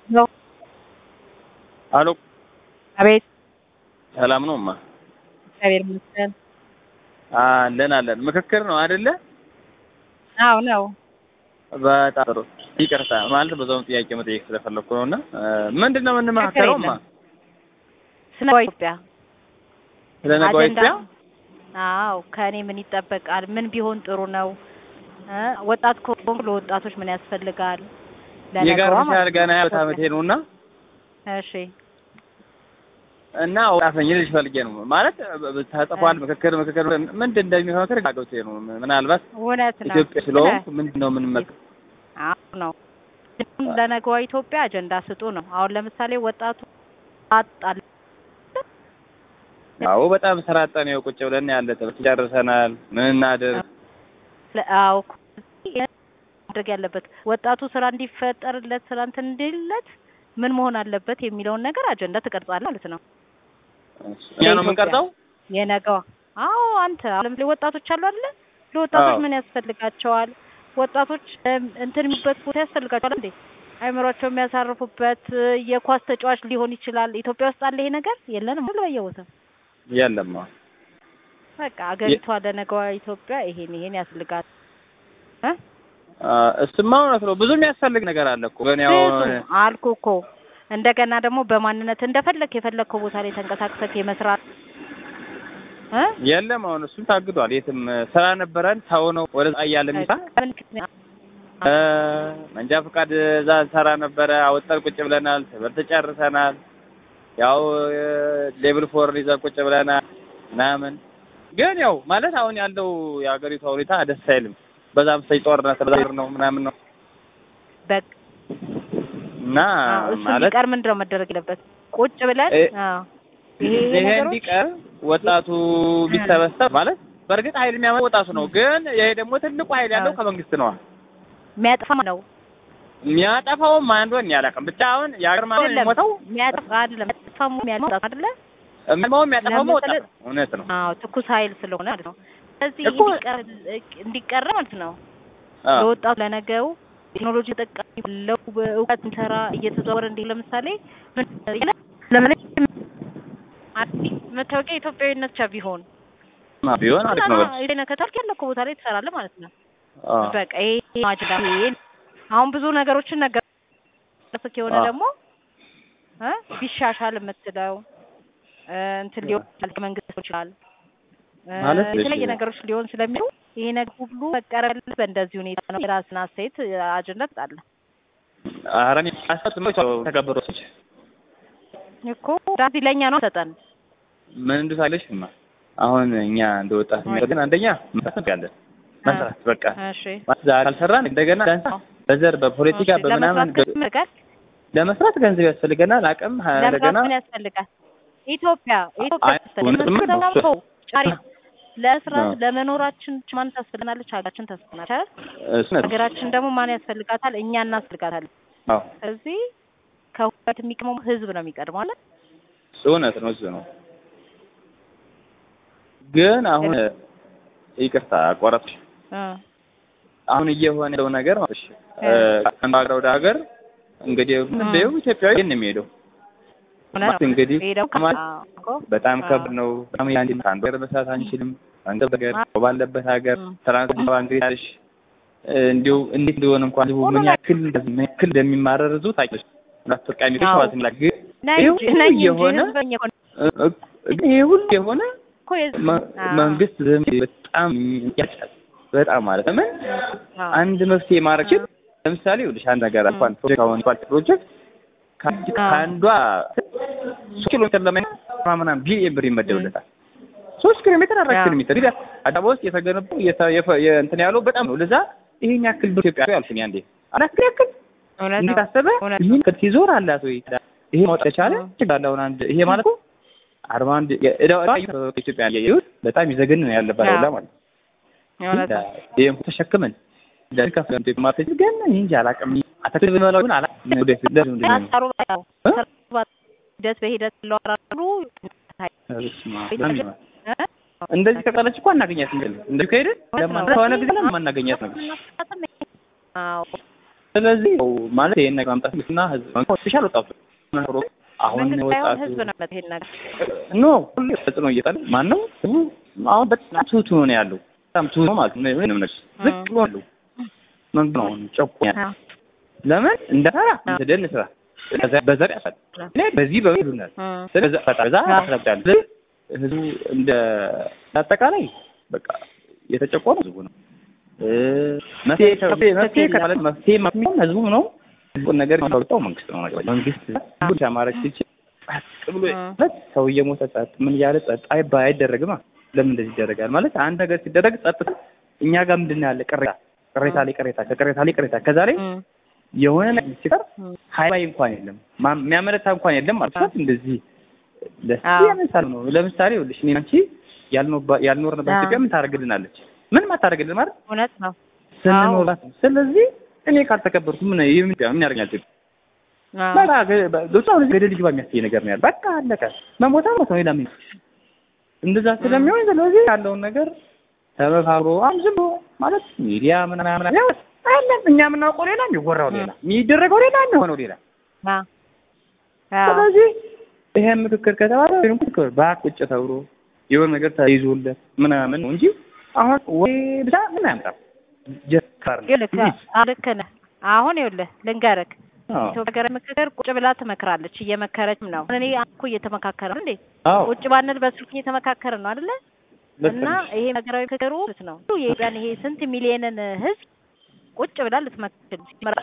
ነው አሎ አቤት ሰላም ነውማ? እግዚአብሔር ይመስገን። አለን ምክክር ነው አይደለ? አዎ ነው። በጣም ጥሩ ይቅርታ ማለት በዛው ጥያቄ መጠየቅ ስለፈለኩ ነውና ምንድነው የምንመካከረውማ? ስለ ኢትዮጵያ ስለ ነገ ኢትዮጵያ? አዎ ከኔ ምን ይጠበቃል? ምን ቢሆን ጥሩ ነው? ወጣት ከሆንኩ ለወጣቶች ምን ያስፈልጋል? የጋርምሻል ገና ያው አመቴ ነውና እሺ እና ወጣፈኝ ልጅ ፈልጌ ነው ማለት ተጽፏል። ምክክር ምንድን እንደሚሆን አገውቴ ነው። ምናልባት ኢትዮጵያ ስለሆንኩ ምንድነው የምንመክረው? አዎ ነው ለነገዋ ኢትዮጵያ አጀንዳ ስጡ ነው። አሁን ለምሳሌ ወጣቱ አጣል አዎ በጣም ሰራጣን ነው ቁጭ ብለን ያለ ጨርሰናል። ምን እናድርግ? አዎ ማድረግ ያለበት ወጣቱ ስራ እንዲፈጠርለት ስራ እንትን እንዲለት ምን መሆን አለበት የሚለውን ነገር አጀንዳ ትቀርጻለህ ማለት ነው። ያ ነው የምንቀርጸው የነገዋ። አዎ አንተ ለምሳሌ ወጣቶች አሉ አይደል? ለወጣቶች ምን ያስፈልጋቸዋል? ወጣቶች እንትን የሚበት ቦታ ያስፈልጋቸዋል እንዴ? አይምሮአቸው የሚያሳርፉበት የኳስ ተጫዋች ሊሆን ይችላል። ኢትዮጵያ ውስጥ አለ ይሄ ነገር የለንም ለበየቦታው የለም። በቃ አገሪቷ ለነገዋ ኢትዮጵያ ይሄን ያስፈልጋል። እሱማ እውነት ነው። ብዙ የሚያስፈልግ ነገር አለ እኮ ግን ያው አልኩ እኮ እንደገና ደግሞ በማንነት የፈለከው ቦታ ላይ ተንቀሳቅሰክ የመስራት የለም። አሁን እሱም ታግዷል። የትም ስራ ነበረን ሰው ነው ወደ አያለ ሚታ መንጃ ፈቃድ እዛ ሰራ ነበረ አወጣን ቁጭ ብለናል። ትምህርት ጨርሰናል። ያው ሌቭል 4 ይዘን ቁጭ ብለናል ምናምን ግን ያው ማለት አሁን ያለው የሀገሪቷ ሁኔታ ደስ አይልም። በዛም ጦርነት ነው ምናምን ነው እና ማለት ቀር ምንድነው መደረግ ያለበት? ቁጭ ብለን ይሄ እንዲቀር ወጣቱ ቢሰበሰብ ማለት በእርግጥ ኃይል የሚያመጣው ወጣቱ ነው። ግን ይሄ ደግሞ ትልቁ ኃይል ያለው ከመንግስት ነው። የሚያጠፋው ነው የሚያጠፋው ማን እንደሆነ ያላቀም ብቻ አሁን የሀገር ማለት የሚሞተው የሚያጠፋ አይደለም የሚያጠፋው አይደለ? የሚያጠፋው ወጣቱ እውነት ነው። አዎ ትኩስ ኃይል ስለሆነ ማለት ነው። ስለዚህ እንዲቀር ማለት ነው። ለወጣቱ ለነገው ቴክኖሎጂ ተጠቃሚ ለው እውቀት እንሰራ እየተዘዋወረ እንደ ለምሳሌ ለምን መታወቂያ ኢትዮጵያዊነት ብቻ ቢሆን አሪፍ ነው። ይሄን ከተልክ ያለው ቦታ ላይ ትሰራለህ ማለት ነው። በቃ ይሄ ማጅዳ አሁን ብዙ ነገሮችን ነገር የሆነ ደግሞ ቢሻሻል የምትለው እንትን ሊሆን መንግስት ይችላል ማለት የተለያየ ነገሮች ሊሆን ስለሚሉ ይሄ ነገር ሁሉ መቀረል በእንደዚህ ሁኔታ ነው። ራስና ሴት አጀንዳ ትጣለ አራኒ አሳት ነው ተከበሮች እኮ ዳዚ ለኛ ነው ሰጠን ምን እንደሳለሽማ አሁን እኛ እንደወጣት የሚያደርገን አንደኛ መስራት በቃ እሺ ማዛር አልሰራን እንደገና ዳንሳ በዘር በፖለቲካ በመናምን ለመስራት ገንዘብ ያስፈልገናል። አቅም እንደገና ምን ያስፈልጋል? ኢትዮጵያ ለስራት ለመኖራችን ማን ታስፈልጋለች? ሀገራችን ታስፈልጋለች። ሀገራችን ደግሞ ማን ያስፈልጋታል? እኛ እናስፈልጋታለን። አዎ ስለዚህ ከሁለት የሚቀመው ህዝብ ነው የሚቀድመው አይደል? እውነት ነው። ህዝብ ነው። ግን አሁን ይቅርታ አቋራጥሽ አሁን እየሆነ ያለው ነገር ማለት ከአንድ ወደ ሀገር እንግዲህ እንደው ኢትዮጵያዊ ነው የሚሄደው እንግዲህ በጣም ከብድ ነው። በጣም ያንዲ አንድ ወር መስራት አንችልም። አንተ ነገር ባለበት ሀገር ትራንስፖርት ባንግሪሽ እንዲሁ እንዴት እንደሆነ እንኳን ምን ያክል እንደሚማረር ዙ ታውቂሽ ተጠቃሚዎች ማለት ነው። ግን ይሄ ሁሉ የሆነ መንግስት በጣም ያቻል በጣም ማለት ነው። አንድ መፍትሄ ማድረግ ለምሳሌ ወዲሽ አንድ ነገር እንኳን ፕሮጀክት ካንዷ 3 ኪሎ ሜትር ለማናም ቢሊየን ብር ይመደብለታል። 3 ኪሎ ሜትር 4 ኪሎ ሜትር ይላል። አዳማ ውስጥ የተገነባው እንትን ያለው በጣም ነው። ለዛ ይሄን ያክል ብር ኢትዮጵያ ያልኩኝ አንዴ አላክ ያክል እንዴት አሰበ? ይሄን ከትይዞር አላት ወይ ይሄ ማውጣት የቻለ ይችላል። አንድ ይሄ ማለት 41 ኢትዮጵያ ያዩት በጣም ይዘገን ነው ያለበት ያለ ማለት ነው። ይሄን ተሸክመን ለከፍተን ማርኬት ግን እንጂ አላቀም አተክል በመላውን አላ ወደፊት ደስ በሂደት ለወራሩ እንደዚህ ከቀለች እኮ እናገኛት እንዴ እንደዚህ ከሄደ ለማን ሆነ ጊዜ ለማን እናገኛት ነው። አዎ ስለዚህ ማለት ይሄን ነገር ማምጣትና ህዝብ ስፔሻል ወጣቱ አሁን ወጣቱ ህዝብ ነው ይሄን ነገር ኖ ሁሉ ተጽዕኖ እየጣለ ማን ነው አሁን በጣም ትሁት ነው ያለው በጣም ትሁት ነው ማለት ነው ምንም ነገር ዝቅ ብሎ ነው መንገድ ነው ጨቆኛ ለምን እንደፈራ እንደደን ስራ በዘር ያፈል በዚህ በይሉናል ስለዚህ ፈጣዛ አስረዳል ህዝቡ እንደ አጠቃላይ በቃ የተጨቆነ ህዝቡ ነው መፍትሄ ከማለት መፍትሄ ማግኘት ህዝቡ ነው ሁሉ ነገር የሚያወጣው መንግስት ነው ማለት መንግስት ሁሉ ተማረች ሲል ብሎ ሰው እየሞተ ጸጥ ምን ያለ ጸጥ አይደረግማ ለምን እንደዚህ ይደረጋል ማለት አንድ ነገር ሲደረግ ጸጥ እኛ ጋር ምንድነው ያለ ቅሬታ ከዛሬ የሆነ ነገር ሲቀር ሃይባይ እንኳን የለም የሚያመረታ እንኳን የለም ማለት ነው እንደዚህ ለምሳሌ ነው ለምሳሌ ወልሽ እኔ አንቺ ያልኖርንበት ኢትዮጵያ ምን ታረግልናለች ምን ማታረግልን ማለት እውነት ነው ስንኖራት ስለዚህ እኔ ካልተከበርኩ ምን ያደርጋል ዶክተር ገደል ልጅ በሚያስይ ነገር ነው ያለ በቃ አለቀ መሞታ ነው ይላል እንደዛ ስለሚሆን ስለዚህ ያለውን ነገር ተበካብሮ አምዝሎ ማለት ሚዲያ ምናምን አይደለም እኛ የምናውቀው ሌላ የሚወራው ሌላ የሚደረገው ሌላ የሚሆነው ሌላ ስለዚህ ይሄ ምክክር ከተባለ ምክክር ባቁጭ ተብሎ የሆነ ነገር ተይዞለት ምናምን ነው እንጂ አሁን ወይ ብቻ ምን ያምጣው ጀካር ልክ ነህ አሁን ይኸውልህ ልንገርህ ኢትዮጵያ ሀገር ምክክር ቁጭ ብላ ትመክራለች እየመከረችም ነው እኔ አኩ እየተመካከረ ነው እንዴ ቁጭ ባንል በስልክ እየተመካከረ ነው አይደለ እና ይሄ ሀገራዊ ምክክሩ ነው የኢትዮጵያን ይሄ ስንት ሚሊዮንን ህዝብ ቁጭ ብላ ልትመክር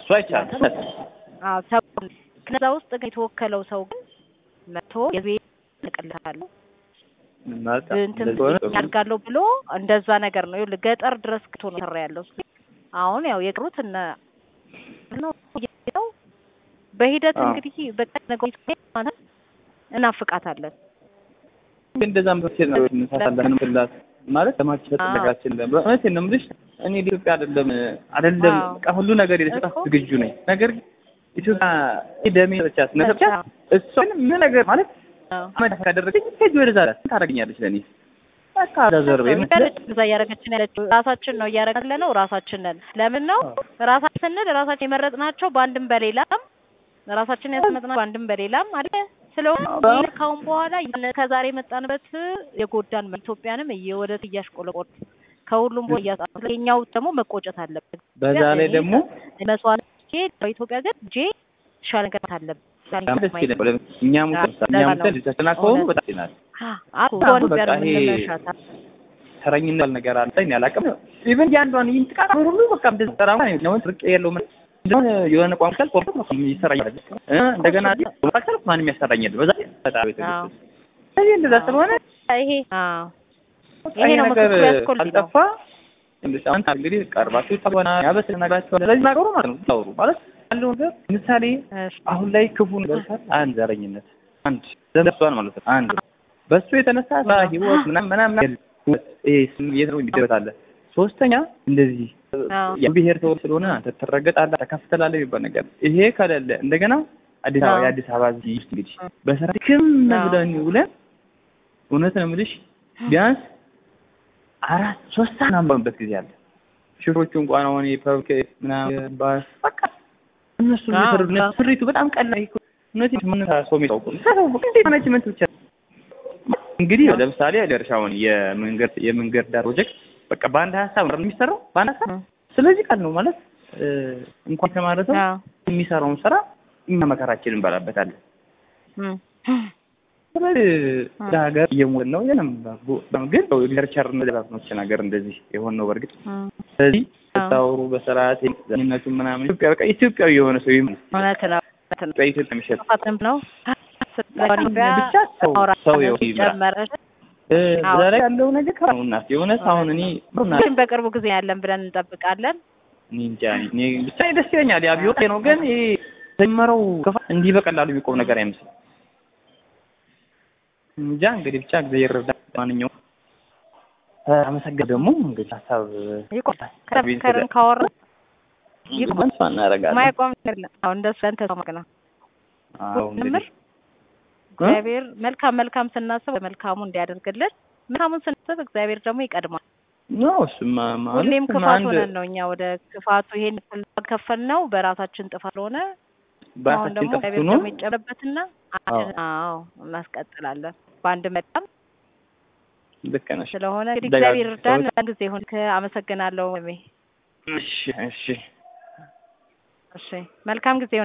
ከዛ ውስጥ የተወከለው ሰው ግን መቶ የቤት ተቀልታለሁ እንትን ያርጋለው ብሎ እንደዛ ነገር ነው ይኸውልህ ገጠር ድረስ ክቶ ነው ሰራ ያለው አሁን ያው የቅሩት እና ነው በሂደት እንግዲህ በቀን ነገ ማለት እናፍቃታለን እንደዛም በተሰነ እንሳሳለን ፍላት ማለት ለማጭ ተጠቃችን ለማለት ነው ምልሽ እኔ ኢትዮጵያ አይደለም ሁሉ ነገር ይደስታ ዝግጁ ነኝ ነገር ኢትዮጵያ ደሜ ተቻስ ነተቻ እሱን ምን ነገር ማለት አመት ካደረገኝ ሄጅ ወደዛላ ታረጋኛለች ለኔ በቃ ዳዘር ወይ እዛ ያረጋችን ያለችው ራሳችን ነው ያረጋለ ነው ራሳችን ነን ለምን ነው ራሳችን ነን ራሳችን የመረጥናቸው በአንድም በሌላም ራሳችን ያስመጥና በአንድም በሌላም አይደል ስለሆነ ካሁን በኋላ ከዛሬ መጣንበት የጎዳን ኢትዮጵያንም እየወደት እያሽቆለቆለ ከሁሉም ቦታ ያጣለኛው ደግሞ መቆጨት አለበት በዛ ላይ ደግሞ መስዋዕት በኢትዮጵያ ግን ሻል ነገር አለበት እኛም ተናከው በጣም ይናል አሁን በርምንመሻታ ተረኝነት ነገር አለ ያላቀም ኢቭን ያንዷን ይንጥቃታ ሁሉ በቃ እንደዚህ ተራማ ነው ትርቅ የለው የሆነ ቋንቋል ቆርጦ ይሰራኛል እንደገና ወጣከል ማን የሚያሰራኛል በዛ በጣም ይተገኘ ስለዚህ እንደዛ ስለሆነ ይሄ ነው ምክክር ያስቆልጣፋ እንደሳንት እንግዲህ ቀርባችሁ ተባና ያበስናላችሁ ስለዚህ ነገሩ ማለት ነው ታውሩ ማለት ያለው ነገር ምሳሌ አሁን ላይ ክፉ ነገር አንድ ዘረኝነት አንድ ዘረሷን ማለት ነው አንድ በሱ የተነሳ ህይወት ምናምን የት ነው የሚደረታለ ሶስተኛ እንደዚህ የብሔር ሰው ስለሆነ አንተ ተረጋግጣለህ ተከፍተላለህ የሚባል ነገር ይሄ ከሌለ እንደገና የአዲስ አበባ ውስጥ እንግዲህ በሰራክም ብለን እውነት ነው የምልሽ ቢያንስ 3 ሰዓት አንባበት ጊዜ አለ ሽሮቹ እንኳን አሁን የፐብክ ምናምን ባስ በቃ እነሱ ፍሪቱ በጣም ቀላል እውነት ምን ሰው የሚታውቁ እንዴት ማኔጅመንት ብቻ እንግዲህ ለምሳሌ ደርሻውን የመንገድ ዳር ፕሮጀክት በቃ በአንድ ሀሳብ ነው የሚሰራው በአንድ ሀሳብ ስለዚህ ቃል ነው ማለት እንኳን ተማረተው የሚሰራውን ስራ እኛ መከራችንን እንበላበታለን ስለዚህ ዳገር የሞት ነው ግን ሊተርቸርነት ለባክኖች ነገር እንደዚህ የሆነ ነው በርግጥ ስለዚህ ታውሩ በሰራቴ ዘመነቱ ምናምን ኢትዮጵያ በቃ ኢትዮጵያዊ የሆነ ሰው ማለት ነው በኢትዮጵያ የሚሸጥ ነው ብቻ ሰው ይጨመራል ዛሬ ያለው ነገር ካውና የሆነ አሁን እኔ በቅርቡ ጊዜ ያለን ብለን እንጠብቃለን እንጃ እኔ ብቻ ደስ ይለኛል ያ ቢወጣ ነው ግን ይሄ ተመረው ከፋ እንዲህ በቀላሉ የሚቆም ነገር አይመስልም እንጃ እንግዲህ ብቻ እግዚአብሔር ይርዳ ማንኛውም አመሰግናለሁ ደግሞ እንግዲህ ሐሳብ ይቆጣል ከረን ካወራ ይቆም ሳናረጋለን ማይቆም አይደለም አሁን እንደሱ አንተ ተማከና ምንም እግዚአብሔር መልካም ስናስብ መልካሙ እንዲያደርግልን መልካሙን ስናስብ እግዚአብሔር ደግሞ ይቀድማል ነው እሱማ ማለት ሁሌም ክፋት አንድ ሆነን ነው እኛ ወደ ክፋቱ ይሄን ከፈል ነው በራሳችን ጥፋት ስለሆነ አሁን ደግሞ እግዚአብሔር ደግሞ ይጨረበትና አዎ እናስቀጥላለን በአንድ መጣም ልክ ነሽ ስለሆነ እንግዲህ እግዚአብሔር ይርዳን ጊዜ ሆነ አመሰግናለሁ። እሺ እሺ መልካም ጊዜ